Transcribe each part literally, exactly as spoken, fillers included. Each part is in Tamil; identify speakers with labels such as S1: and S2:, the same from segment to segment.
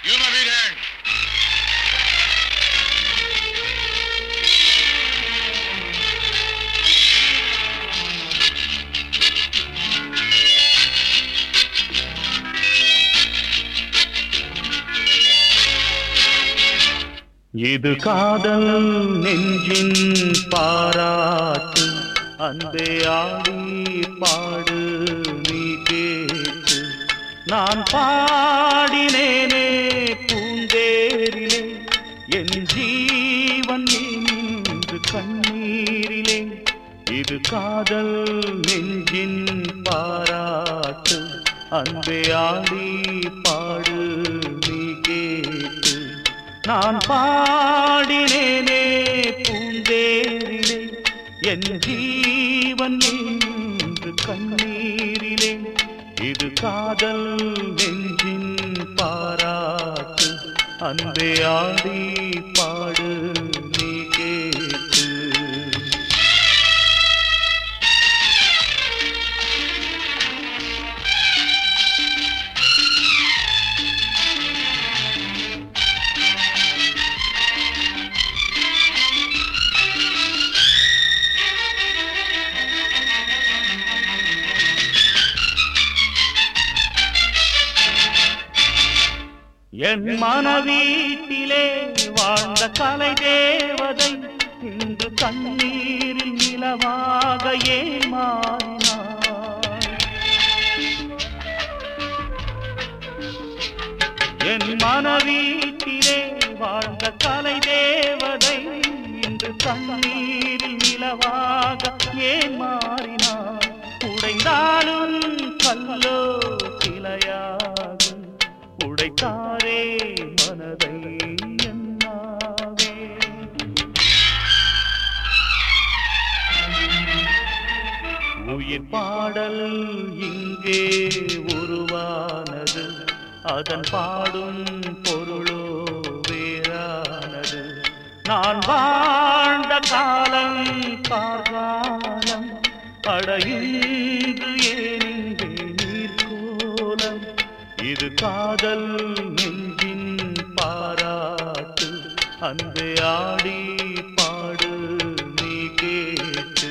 S1: வீரன்
S2: இது காதல் நெஞ்சின் பாராட்டு அன்பே ஆடி பாடு நீ கேட்டு நான் பாடினேனே பூந்தேரிலே என் ஜீவன் நின்று கண்ணீரிலே இது காதல் நெஞ்சின் பாராட்டு அன்பே ஆடி பாடு நீ கேட்டு நான் பாடினேனே பூந்தேரிலே என் ஜீவன் என்று கண்ணீரிலே இது காதல் நெஞ்சின் பாராட்டு அன்பே ஆடி பாடு நீ கேட்டு என் மனவீட்டிலே வாழ்ந்த கலை தேவதை இன்று கண்ணீரில் நிலவாக ஏமாறினார். என் மனவீட்டிலே வாழ்ந்த கலை தேவதை இன்று கண்ணீரில் நிலவாக ஏமாறினார். உடைந்தாலும் கல்லோ சிலையாகும் உடைத்தாரே மனதை என்னாவே. உயிர் பாடல் இங்கே உருவானது அதன் பாடும் பொருளோ வேறானது. நான் வாழ்ந்த காலம் காலம் அடையின்று ஏனிங்கே நீர்கோலம் இது காதல் நெஞ்சின் பாராட்டு அன்பே ஆடி பாடு நீ கேட்டு.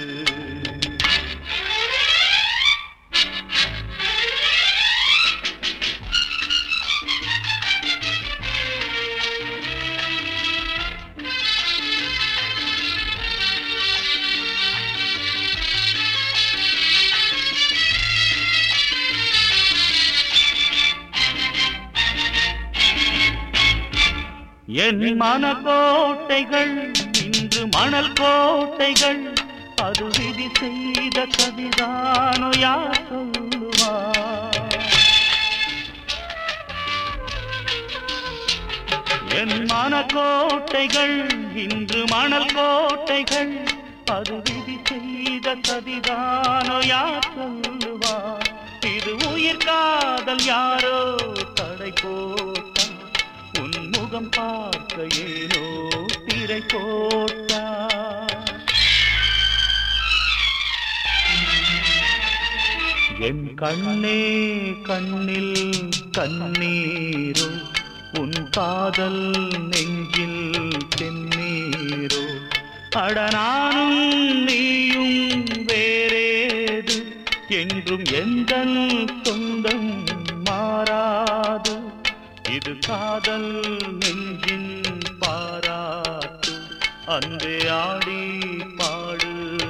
S2: என் மனக்கோட்டைகள் இன்று மணல் கோட்டைகள் அது விதி செய்த கதிதானோ யார் சொல்லுவார். என் மனக்கோட்டைகள் இன்று மணல் கோட்டைகள் அது விதி செய்த கதிதானோ யார் சொல்லுவார். இது உயிர் காதல் யாரோ தடை போட்டார். உன் முகம் பார்க்க ஏனோ திரை போட்டார். என் கண்ணே கண்ணில் கண்ணீரோ உன் காதல் நெஞ்சில் தென்னீரோ. அடனானும் நீயும் வேறேது என்றும் எந்தன் சொந்தம் மாறாது. இது காதல் நெஞ்சின் பாராட்டு அன்பே ஆடி பாடு